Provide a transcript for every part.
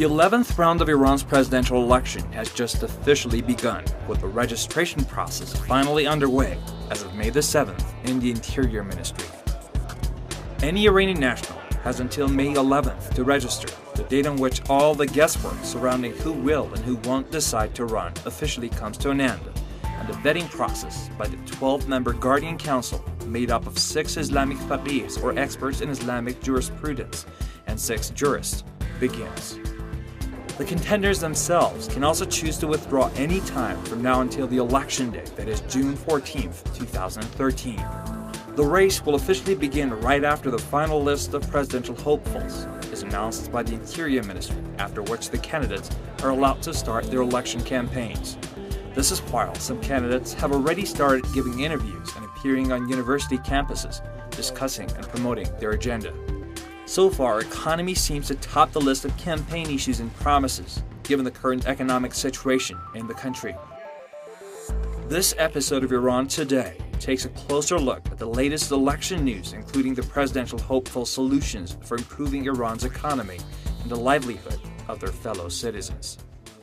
The 11th round of Iran's presidential election has just officially begun, with the registration process finally underway as of May the 7th in the Interior Ministry. Any Iranian national has until May 11th to register, the date on which all the guesswork surrounding who will and who won't decide to run officially comes to an end, and the vetting process by the 12-member Guardian Council, made up of 6 Islamic faqirs or experts in Islamic jurisprudence and 6 jurists, begins. The contenders themselves can also choose to withdraw any time from now until the election day, that is June 14, 2013. The race will officially begin right after the final list of presidential hopefuls is announced by the Interior Ministry, after which the candidates are allowed to start their election campaigns. This is while some candidates have already started giving interviews and appearing on university campuses, discussing and promoting their agenda. So far, economy seems to top the list of campaign issues and promises, given the current economic situation in the country. This episode of Iran Today takes a closer look at the latest election news, including the presidential hopeful solutions for improving Iran's economy and the livelihood of their fellow citizens.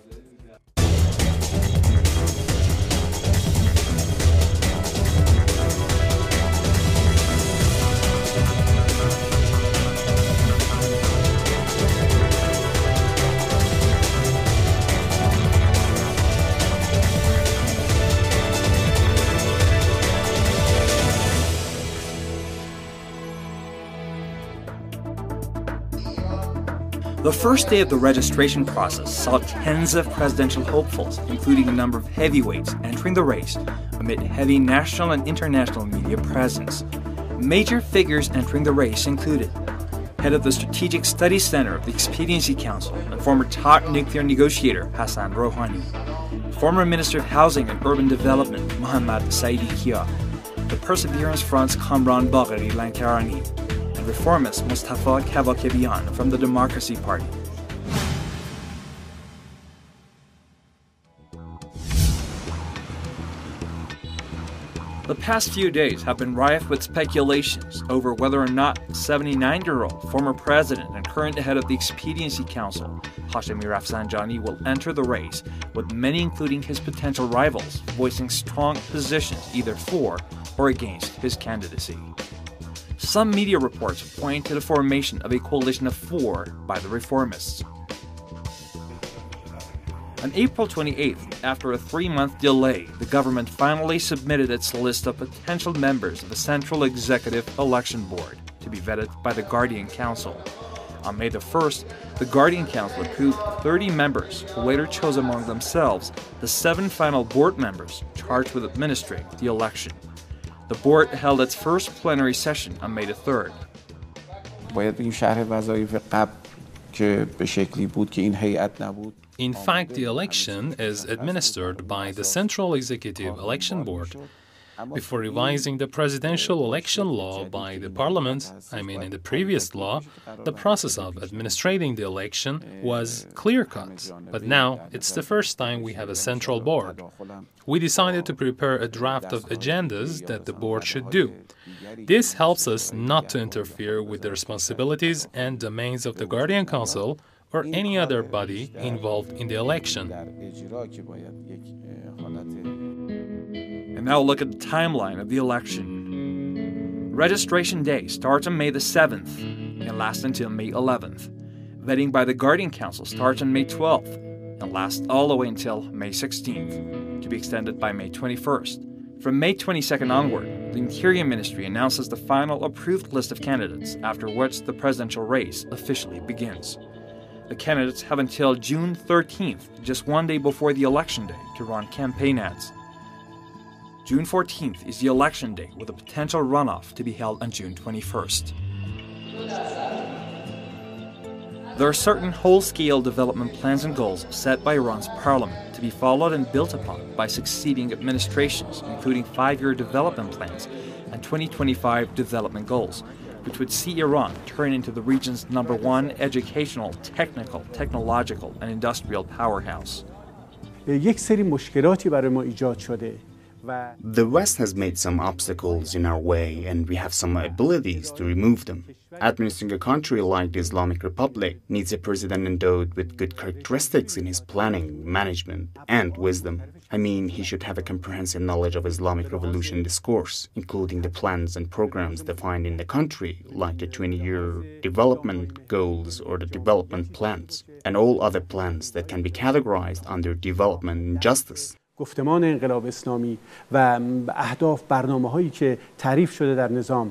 The first day of the registration process saw tens of presidential hopefuls, including a number of heavyweights, entering the race amid heavy national and international media presence. Major figures entering the race included head of the Strategic Studies Center of the Expediency Council and former top nuclear negotiator Hassan Rouhani, former Minister of Housing and Urban Development Mohammad Saidi Kia, the Perseverance Front's Kamran Bagheri Lankarani, reformist Mustafa Kavakebian from the Democracy Party. The past few days have been rife with speculations over whether or not 79-year-old former president and current head of the Expediency Council, Hashemi Rafsanjani, will enter the race, with many, including his potential rivals, voicing strong positions either for or against his candidacy. Some media reports point to the formation of a coalition of 4 by the reformists. On April 28th, after a 3-month delay, the government finally submitted its list of potential members of the Central Executive Election Board to be vetted by the Guardian Council. On May the 1st, the Guardian Council approved 30 members who later chose among themselves the 7 final board members charged with administering the election. The board held its first plenary session on May the 3rd. In fact, the election is administered by the Central Executive Election Board. Before revising the presidential election law by the parliament, in the previous law, the process of administrating the election was clear-cut. But now, it's the first time we have a central board. We decided to prepare a draft of agendas that the board should do. This helps us not to interfere with the responsibilities and domains of the Guardian Council or any other body involved in the election. And now look at the timeline of the election. Registration day starts on May the 7th and lasts until May 11th. Vetting by the Guardian Council starts on May 12th and lasts all the way until May 16th, to be extended by May 21st. From May 22nd onward, the Interior Ministry announces the final approved list of candidates, after which the presidential race officially begins. The candidates have until June 13th, just 1 day before the election day, to run campaign ads. June 14th is the election day, with a potential runoff to be held on June 21st. There are certain whole-scale development plans and goals set by Iran's parliament to be followed and built upon by succeeding administrations, including 5-year development plans and 2025 development goals, which would see Iran turn into the region's #1 educational, technical, technological, and industrial powerhouse. یک سری مشکلاتی برای ما ایجاد شده The West has made some obstacles in our way, and we have some abilities to remove them. Administering a country like the Islamic Republic needs a president endowed with good characteristics in his planning, management, and wisdom. I mean, he should have a comprehensive knowledge of Islamic revolution discourse, including the plans and programs defined in the country, like the 20-year development goals or the development plans, and all other plans that can be categorized under development and justice. گفتمان انقلاب اسلامی و اهداف برنامه‌هایی که تعریف شده در نظام.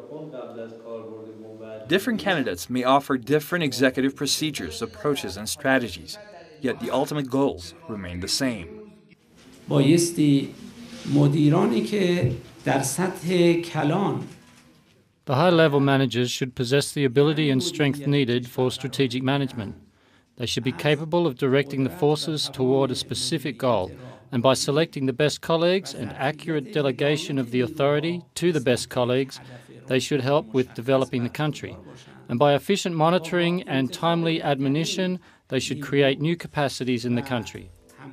Different candidates may offer different executive procedures, approaches, and strategies, yet the ultimate goals remain the same. بایستی مدیرانی که در سطح کلان The high-level managers should possess the ability and strength needed for strategic management. They should be capable of directing the forces toward a specific goal, and by selecting the best colleagues and accurate delegation of the authority to the best colleagues, they should help with developing the country. And by efficient monitoring and timely admonition, they should create new capacities in the country.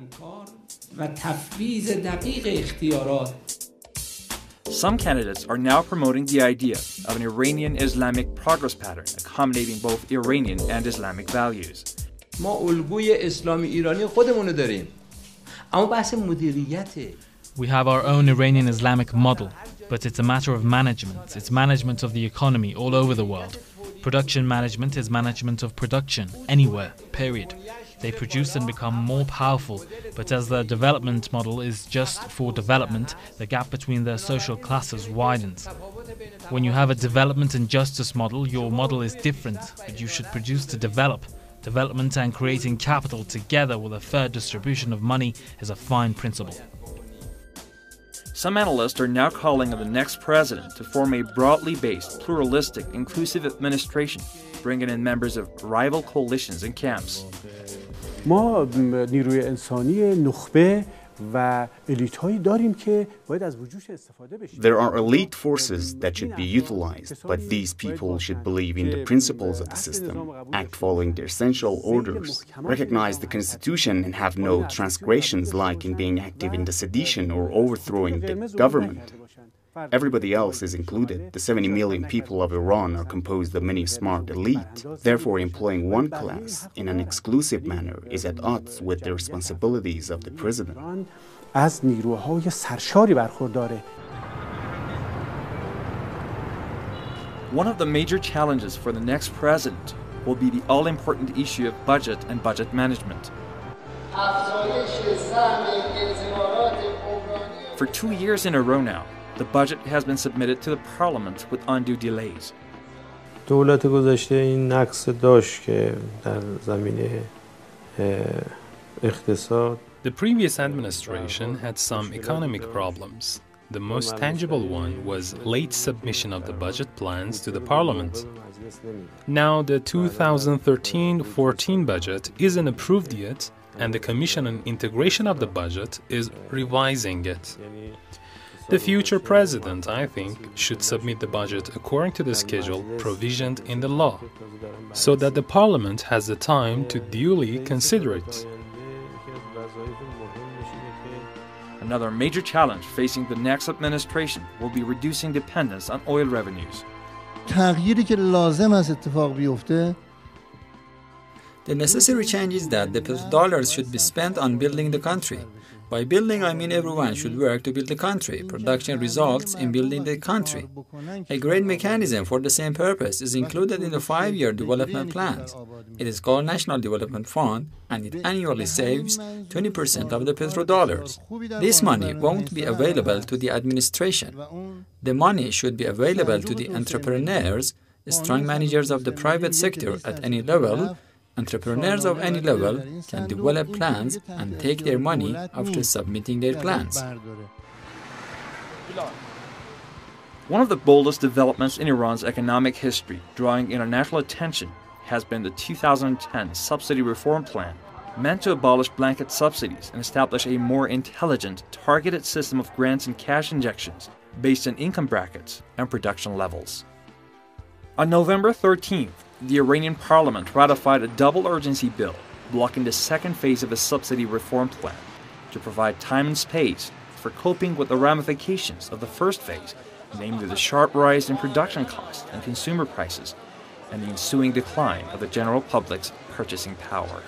Some candidates are now promoting the idea of an Iranian Islamic progress pattern accommodating both Iranian and Islamic values. ما الگوی اسلامی ایرانی خودمونو داریم. اما بحث مدیریته. We have our own Iranian Islamic model, but it's a matter of management. It's management of the economy all over the world. Production management is management of production, anywhere, period. They produce and become more powerful, but as the development model is just for development, the gap between their social classes widens. When you have a development and justice model, your model is different, but you should produce to develop. Development and creating capital together with a fair distribution of money is a fine principle. Some analysts are now calling on the next president to form a broadly based, pluralistic, inclusive administration, bringing in members of rival coalitions and camps. ما نیروی انسانی نخبه و الیت‌هایی داریم که باید از وجودش استفاده بشه. There are elite forces that should be utilized, but these people should believe in the principles of the system, act following the essential orders, recognize the constitution and have no transgressions like in being active in the sedition or overthrowing the government. Everybody else is included. The 70 million people of Iran are composed of many smart elite. Therefore, employing one class in an exclusive manner is at odds with the responsibilities of the president. از نیروهای سرشاری برخورداره. One of the major challenges for the next president will be the all-important issue of budget and budget management. For 2 years in a row now, the budget has been submitted to the parliament with undue delays. دولت گذشته این نقص داشت که در زمینه اقتصاد. The previous administration had some economic problems. The most tangible one was late submission of the budget plans to the parliament. Now the 2013-14 budget isn't approved yet, and the Commission on Integration of the Budget is revising it. The future president, I think, should submit the budget according to the schedule provisioned in the law, so that the parliament has the time to duly consider it. Another major challenge facing the next administration will be reducing dependence on oil revenues. تغییری که لازم است اتفاق بیفته. The necessary change is that the petrodollars should be spent on building the country. By building, I mean everyone should work to build the country. Production results in building the country. A great mechanism for the same purpose is included in the 5-year development plans. It is called National Development Fund, and it annually saves 20% of the petrodollars. This money won't be available to the administration. The money should be available to the entrepreneurs, strong managers of the private sector at any level. Entrepreneurs of any level can develop plans and take their money after submitting their plans. One of the boldest developments in Iran's economic history, drawing international attention, has been the 2010 Subsidy Reform Plan, meant to abolish blanket subsidies and establish a more intelligent, targeted system of grants and cash injections based on income brackets and production levels. On November 13th, the Iranian parliament ratified a double urgency bill blocking the second phase of a subsidy reform plan to provide time and space for coping with the ramifications of the first phase, namely the sharp rise in production costs and consumer prices, and the ensuing decline of the general public's purchasing power.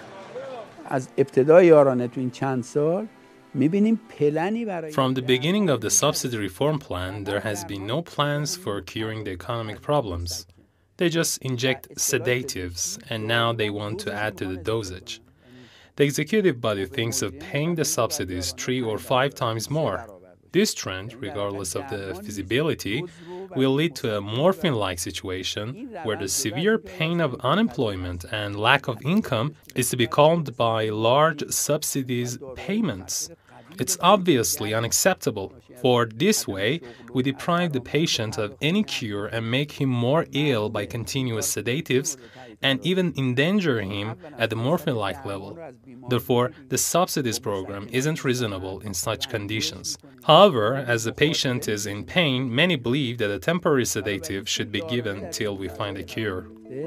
From the beginning of the subsidy reform plan, there has been no plans for curing the economic problems. They just inject sedatives, and now they want to add to the dosage. The executive body thinks of paying the subsidies 3 or 5 times more. This trend, regardless of the feasibility, will lead to a morphine-like situation where the severe pain of unemployment and lack of income is to be calmed by large subsidies payments. It's obviously unacceptable, for this way we deprive the patient of any cure and make him more ill by continuous sedatives and even endanger him at the morphine-like level. Therefore, the subsidies program isn't reasonable in such conditions. However, as the patient is in pain, many believe that a temporary sedative should be given till we find a cure.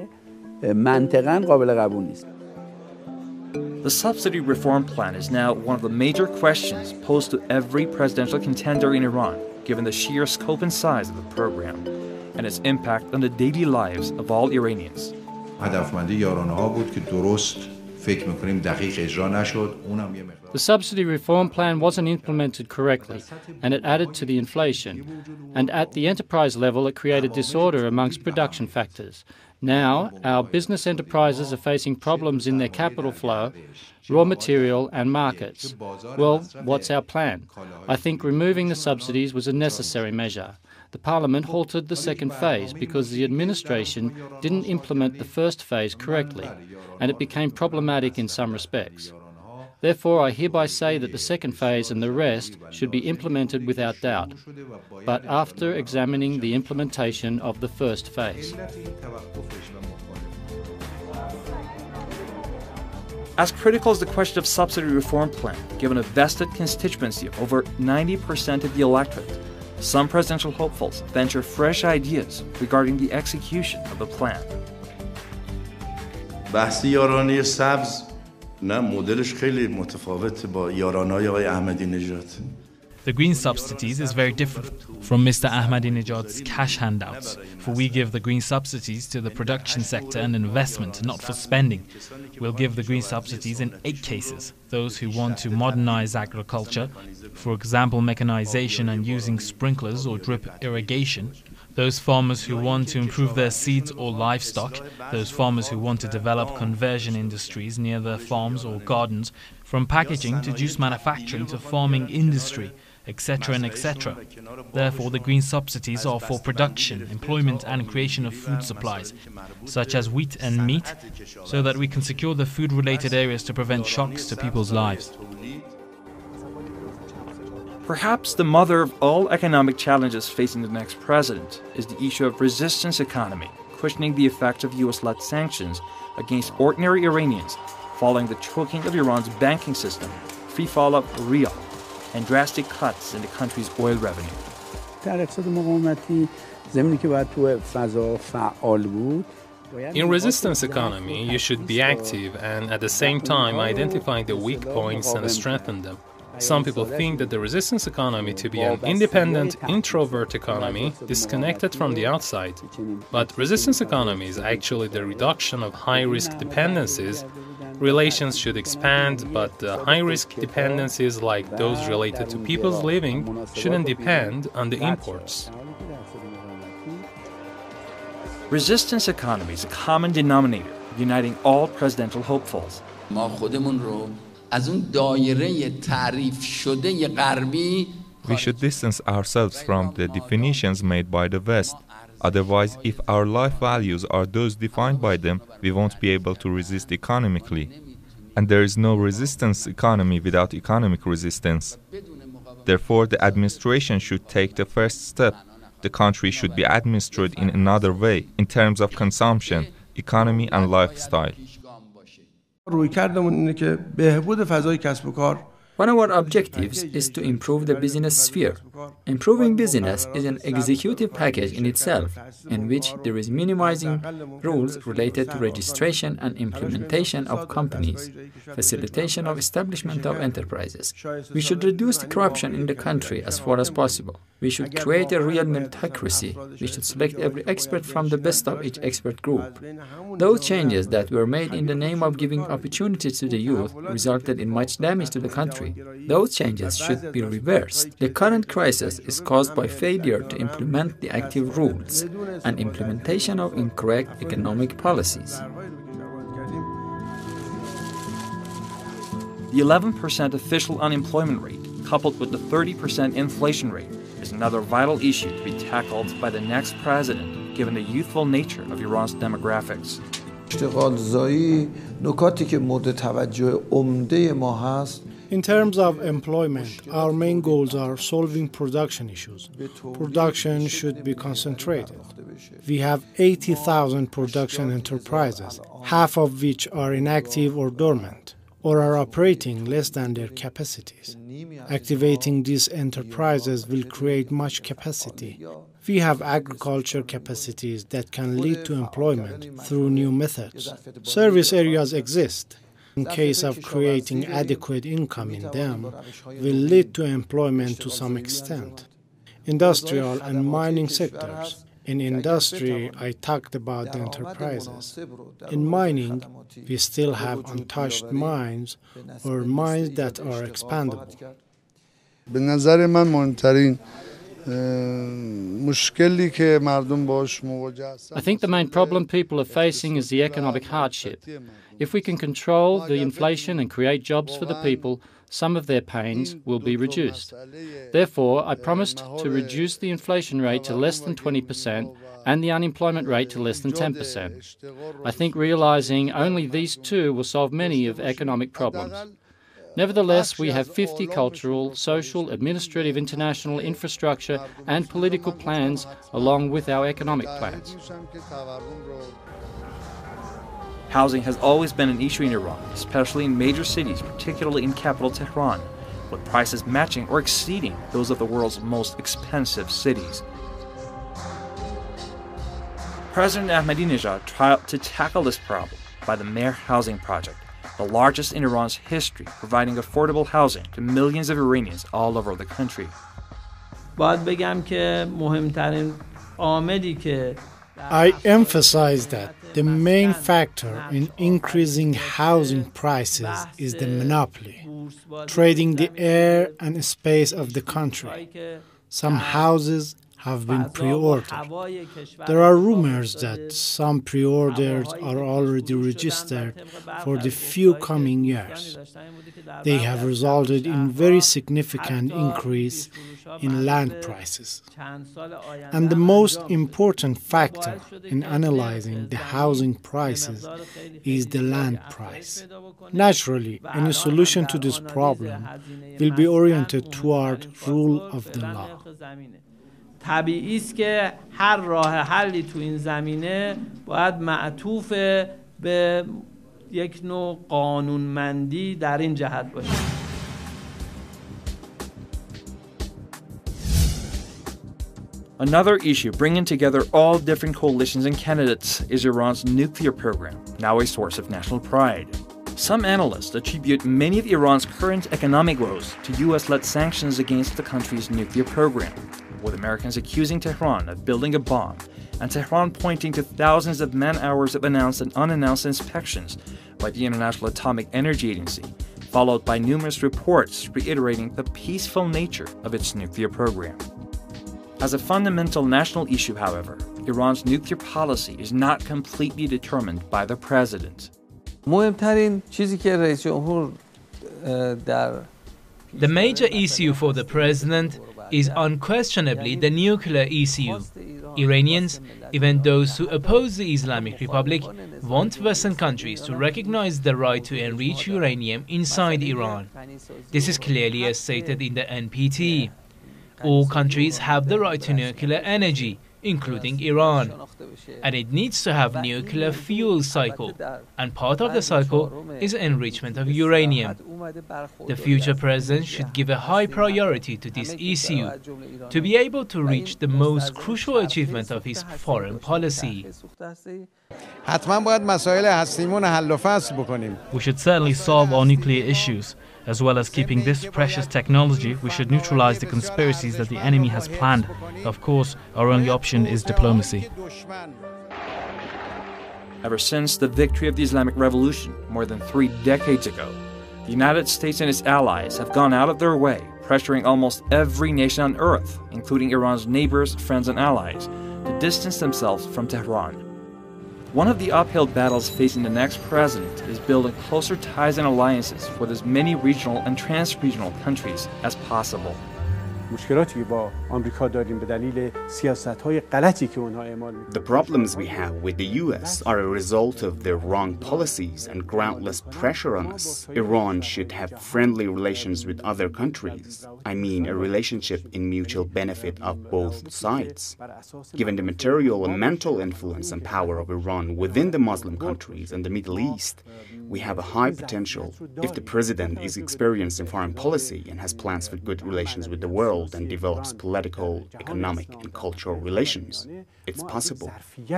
The subsidy reform plan is now one of the major questions posed to every presidential contender in Iran, given the sheer scope and size of the program and its impact on the daily lives of all Iranians. The subsidy reform plan wasn't implemented correctly, and it added to the inflation. And at the enterprise level, it created disorder amongst production factors. Now, our business enterprises are facing problems in their capital flow, raw material and markets. Well, what's our plan? I think removing the subsidies was a necessary measure. The Parliament halted the second phase because the administration didn't implement the first phase correctly, and it became problematic in some respects. Therefore, I hereby say that the second phase and the rest should be implemented without doubt, but after examining the implementation of the first phase. As critical as the question of subsidy reform plan, given a vested constituency of over 90% of the electorate, some presidential hopefuls venture fresh ideas regarding the execution of the plan. بحث یارانه سبز نه مدلش خیلی متفاوته با یارانه‌های آقای احمدی نژاد. The green subsidies is very different from Mr. Ahmadinejad's cash handouts, for we give the green subsidies to the production sector and investment, not for spending. We'll give the green subsidies in 8 cases. Those who want to modernize agriculture, for example mechanization and using sprinklers or drip irrigation, those farmers who want to improve their seeds or livestock, those farmers who want to develop conversion industries near their farms or gardens, from packaging to juice manufacturing to farming industry, etc. and etc. Therefore, the green subsidies are for production, employment and creation of food supplies, such as wheat and meat, so that we can secure the food-related areas to prevent shocks to people's lives. Perhaps the mother of all economic challenges facing the next president is the issue of resistance economy, questioning the effect of US-led sanctions against ordinary Iranians following the choking of Iran's banking system, free fall of rial, and drastic cuts in the country's oil revenue. In resistance economy, you should be active and at the same time identify the weak points and strengthen them. Some people think that the resistance economy to be an independent, introvert economy, disconnected from the outside. But resistance economy is actually the reduction of high-risk dependencies. Relations should expand, but the high-risk dependencies like those related to people's living shouldn't depend on the imports. Resistance economy is a common denominator uniting all presidential hopefuls. We should distance ourselves from the definitions made by the West. Otherwise, if our life values are those defined by them, we won't be able to resist economically. And there is no resistance economy without economic resistance. Therefore, the administration should take the first step. The country should be administered in another way, in terms of consumption, economy and lifestyle. رویکردمون اینه که بهبود فضای کسب و کار One of our objectives is to improve the business sphere. Improving business is an executive package in itself, in which there is minimizing rules related to registration and implementation of companies, facilitation of establishment of enterprises. We should reduce the corruption in the country as far as possible. We should create a real meritocracy. We should select every expert from the best of each expert group. Those changes that were made in the name of giving opportunities to the youth resulted in much damage to the country. Those changes should be reversed. The current crisis is caused by failure to implement the active rules and implementation of incorrect economic policies. The 11% official unemployment rate, coupled with the 30% inflation rate, is another vital issue to be tackled by the next president, given the youthful nature of Iran's demographics. In terms of employment, our main goals are solving production issues. Production should be concentrated. We have 80,000 production enterprises, half of which are inactive or dormant, or are operating less than their capacities. Activating these enterprises will create much capacity. We have agriculture capacities that can lead to employment through new methods. Service areas exist. In case of creating adequate income in them, will lead to employment to some extent. Industrial and mining sectors. In industry, I talked about the enterprises. In mining, we still have untouched mines or mines that are expandable. I think the main problem people are facing is the economic hardship. If we can control the inflation and create jobs for the people, some of their pains will be reduced. Therefore, I promised to reduce the inflation rate to less than 20% and the unemployment rate to less than 10%. I think realizing only these two will solve many of economic problems. Nevertheless, we have 50 cultural, social, administrative, international, infrastructure and political plans along with our economic plans. Housing has always been an issue in Iran, especially in major cities, particularly in capital Tehran, with prices matching or exceeding those of the world's most expensive cities. President Ahmadinejad tried to tackle this problem by the Mehr Housing Project, the largest in Iran's history, providing affordable housing to millions of Iranians all over the country. I emphasize that the main factor in increasing housing prices is the monopoly, trading the air and space of the country. Some houses have been pre-ordered. There are rumors that some pre-orders are already registered for the few coming years. They have resulted in very significant increase in land prices. And the most important factor in analyzing the housing prices is the land price. Naturally, any solution to this problem will be oriented toward rule of the law. طبیعی است که هر راه حلی تو این زمینه باید معطوف به یک نوع قانونمندی در این جهت باشه. Another issue bringing together all different coalitions and candidates is Iran's nuclear program, now a source of national pride. Some analysts attribute many of Iran's current economic woes to U.S.-led sanctions against the country's nuclear program, with Americans accusing Tehran of building a bomb, and Tehran pointing to thousands of man-hours of announced and unannounced inspections by the International Atomic Energy Agency, followed by numerous reports reiterating the peaceful nature of its nuclear program. As a fundamental national issue, however, Iran's nuclear policy is not completely determined by the president. The major issue for the president is unquestionably the nuclear issue. Iranians, even those who oppose the Islamic Republic, want Western countries to recognize the right to enrich uranium inside Iran. This is clearly stated in the NPT. All countries have the right to nuclear energy, including Iran, and it needs to have nuclear fuel cycle, and part of the cycle is enrichment of uranium. The future president should give a high priority to this issue to be able to reach the most crucial achievement of his foreign policy. We should certainly solve our nuclear issues. As well as keeping this precious technology, we should neutralize the conspiracies that the enemy has planned. Of course, our only option is diplomacy. Ever since the victory of the Islamic Revolution more than 3 decades ago, the United States and its allies have gone out of their way, pressuring almost every nation on earth, including Iran's neighbors, friends, and allies, to distance themselves from Tehran. One of the uphill battles facing the next president is building closer ties and alliances with as many regional and trans-regional countries as possible. The problems we have with the US are a result of their wrong policies and groundless pressure on us. Iran should have friendly relations with other countries. I mean, a relationship in mutual benefit of both sides. Given the material and mental influence and power of Iran within the Muslim countries and the Middle East, we have a high potential. If the president is experienced in foreign policy and has plans for good relations with the world and develops political, economic, and cultural relations, it's possible.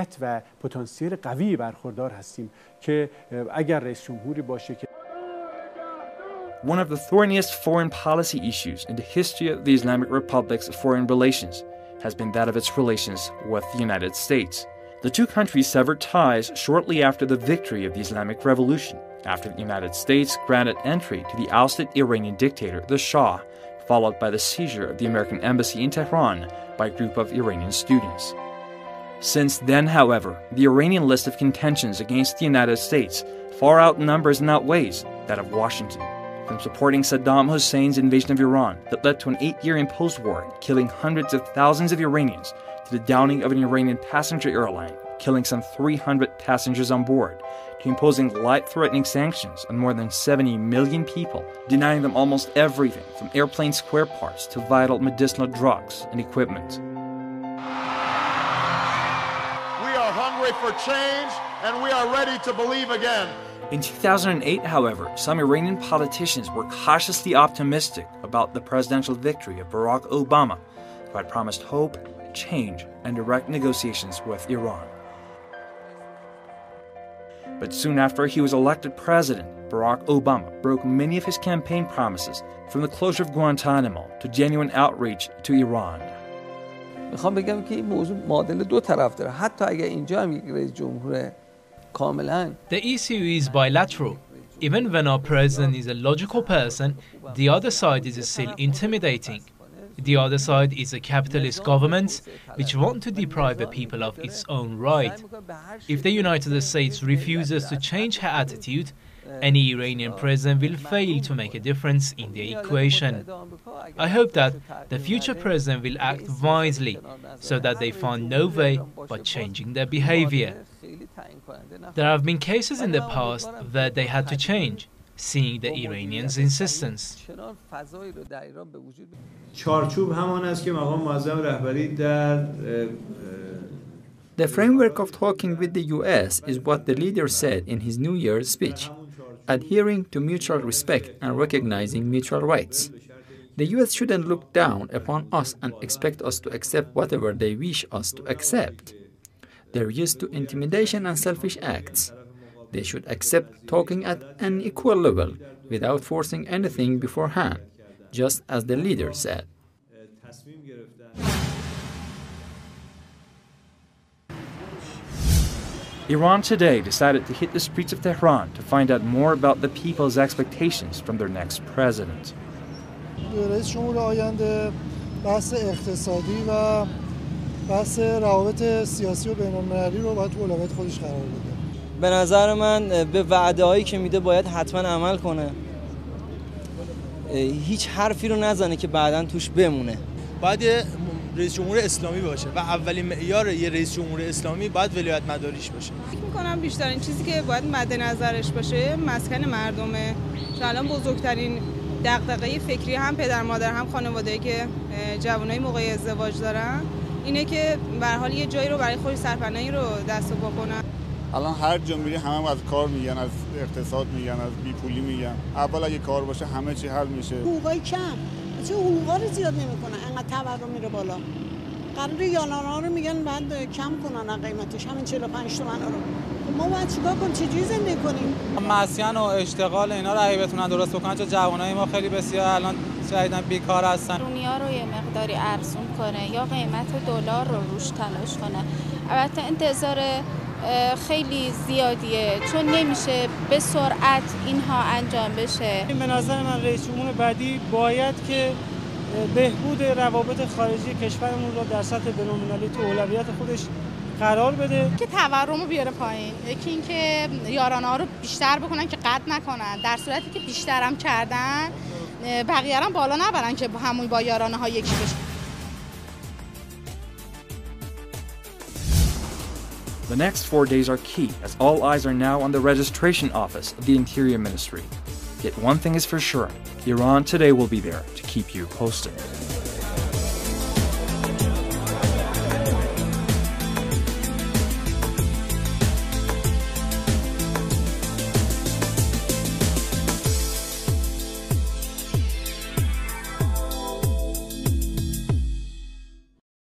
One of the thorniest foreign policy issues in the history of the Islamic Republic's foreign relations has been that of its relations with the United States. The two countries severed ties shortly after the victory of the Islamic Revolution, after the United States granted entry to the ousted Iranian dictator, the Shah, followed by the seizure of the American embassy in Tehran by a group of Iranian students. Since then, however, the Iranian list of contentions against the United States far outnumbers and outweighs that of Washington. From supporting Saddam Hussein's invasion of Iran that led to an 8-year imposed war, killing hundreds of thousands of Iranians, to the downing of an Iranian passenger airline, killing some 300 passengers on board, to imposing life-threatening sanctions on more than 70 million people, denying them almost everything from airplane spare parts to vital medicinal drugs and equipment. We are hungry for change, and we are ready to believe again. In 2008, however, some Iranian politicians were cautiously optimistic about the presidential victory of Barack Obama, who had promised hope, change, and direct negotiations with Iran. But soon after he was elected president, Barack Obama broke many of his campaign promises, from the closure of Guantanamo to genuine outreach to Iran. میخوام بگم که این موضوع معادله دو طرف داره. حتی اگه اینجا هم یک رئیس جمهور کاملا The issue is bilateral. Even when our president is a logical person, the other side is still intimidating. The other side is a capitalist government which want to deprive the people of its own right. If the United States refuses to change her attitude, any Iranian president will fail to make a difference in the equation. I hope that the future president will act wisely so that they find no way but changing their behavior. There have been cases in the past where they had to change, seeing the Iranians' insistence. The framework of talking with the US is what the leader said in his New Year's speech, adhering to mutual respect and recognizing mutual rights. The US shouldn't look down upon us and expect us to accept whatever they wish us to accept. They're used to intimidation and selfish acts. They should accept talking at an equal level without forcing anything beforehand, just as the leader said. Iran today decided to hit the streets of Tehran to find out more about the people's expectations from their next president. رئیس جمهور آینده بحث اقتصادی و بحث روابط سیاسی و بین‌المللی رو باید تو اولویت خودش قرار بده. به نظر من به وعده‌هایی که میده باید حتما عمل کنه. هیچ حرفی رو نزنه که بعداً توش بمونه. باید رئیس جمهور اسلامی باشه و اولین معیار یه رئیس جمهور اسلامی باید ولایت مداریش باشه. فکر می‌کنم بیشترین چیزی که باید مد نظرش باشه مسکن مردمه. الان بزرگترین دغدغه فکری هم پدر مادر هم خانواده‌ای که جوانای موقع ازدواج دارن اینه که به هر حال یه جایی رو برای خودش سرپناهی رو دست و پا کنن. الان هر جا میری همه از کار میگن، از اقتصاد میگن، از بیپولی میگن. اول اگه کار باشه همه چی حل میشه. حقوقای کم، چه حقوقا رو زیاد نمیکنن، انقدر تورم میره بالا. قرار یارانه‌ها رو میگن بعد کم کنن قیمتش، همین 45 تومن رو. ما باید چیکار کنیم؟ چجوری زندگی کنیم؟ مسکن و اشتغال اینا رو اگه بتونن درست بکنن، چون جوانای ما خیلی بسیار الان جدیدن بیکار هستن. رونیا رو یه مقداری ارزون کنه یا قیمت دلار رو روش تلاش کنه. البته انتظار خیلی زیادیه، چون نمیشه به سرعت اینها انجام بشه. به نظر من رئیس جمهور بعدی باید که بهبود روابط خارجی کشورمون رو در سطح بین‌المللی تو اولویت خودش قرار بده که تورم رو بیاره پایین. یکی اینکه یارانه‌ها رو بیشتر بکنن که قطع نکنن، در صورتی که بیشتر هم کردن بقیه هم بالا نبرن که همون با یارانه‌ها یکی بشه. The next 4 days are key, as all eyes are now on the registration office of the Interior Ministry. Yet one thing is for sure, Iran Today will be there to keep you posted.